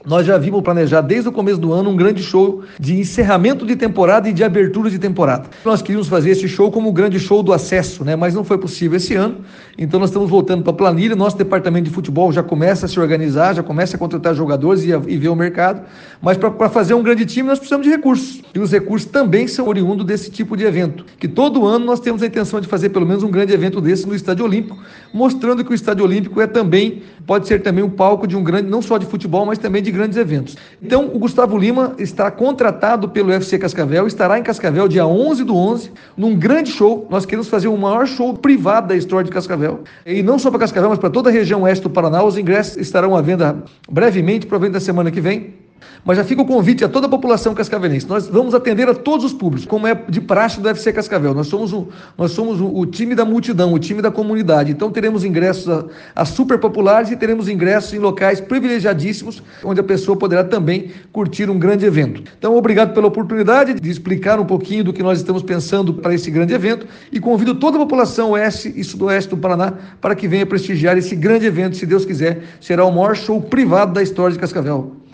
nós já vimos planejar desde o começo do ano um grande show de encerramento de temporada e de abertura de temporada. Nós queríamos fazer esse show como o grande show do acesso, né? Mas não foi possível esse ano, então nós estamos voltando para a planilha. Nosso departamento de futebol já começa a se organizar, já começa a contratar jogadores e ver o mercado, mas para fazer um grande time nós precisamos de recursos, e os recursos também são oriundos desse tipo de evento, que todo ano nós temos a intenção de fazer pelo menos um grande evento desse no Estádio Olímpico, mostrando que o Estádio Olímpico pode ser também um palco de um grande, não só de futebol, mas também de grandes eventos. Então, o Gustavo Lima está contratado pelo UFC Cascavel, estará em Cascavel dia 11/11, num grande show. Nós queremos fazer o maior show privado da história de Cascavel. E não só para Cascavel, mas para toda a região oeste do Paraná. Os ingressos estarão à venda brevemente, provavelmente na semana que vem. Mas já fica o convite a toda a população cascavelense. Nós vamos atender a todos os públicos, como é de praxe do UFC Cascavel. Nós somos o time da multidão, o time da comunidade. Então teremos ingressos a super populares e teremos ingressos em locais privilegiadíssimos, onde a pessoa poderá também curtir um grande evento. Então, obrigado pela oportunidade de explicar um pouquinho do que nós estamos pensando para esse grande evento, e convido toda a população oeste e sudoeste do Paraná para que venha prestigiar esse grande evento. Se Deus quiser, será o maior show privado da história de Cascavel.